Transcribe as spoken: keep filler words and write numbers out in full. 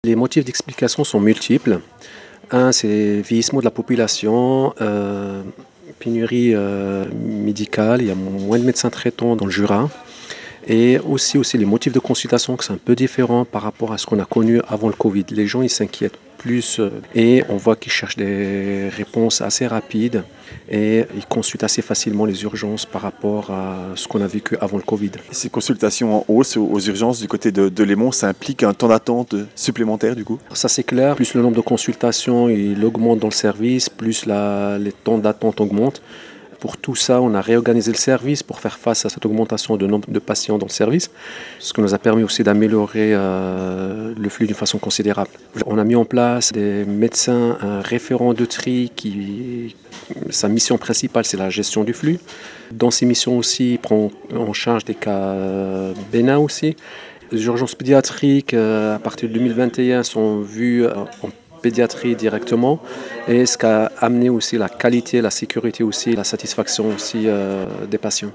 Les motifs d'explication sont multiples. Un, c'est vieillissement de la population, euh, pénurie euh, médicale, il y a moins de médecins traitants dans le Jura. Et aussi, aussi les motifs de consultation qui sont un peu différents par rapport à ce qu'on a connu avant le Covid. Les gens, ils s'inquiètent plus euh, et on voit qu'ils cherchent des réponses assez rapides et ils consultent assez facilement les urgences par rapport à ce qu'on a vécu avant le Covid. Ces consultations en hausse aux urgences du côté de, de Lémont, ça implique un temps d'attente supplémentaire du coup? Ça c'est clair, plus le nombre de consultations il augmente dans le service, plus la, les temps d'attente augmentent. Pour tout ça, on a réorganisé le service pour faire face à cette augmentation de nombre de patients dans le service, ce qui nous a permis aussi d'améliorer euh, le flux d'une façon considérable. On a mis en place des médecins, un référent de tri qui, sa mission principale, c'est la gestion du flux. Dans ses missions aussi, il prend en charge des cas bénins aussi. Les urgences pédiatriques, euh, à partir de deux mille vingt et un, sont vues euh, en pédiatrie directement, et ce qui a amené aussi la qualité, la sécurité aussi, la satisfaction aussi euh, des patients.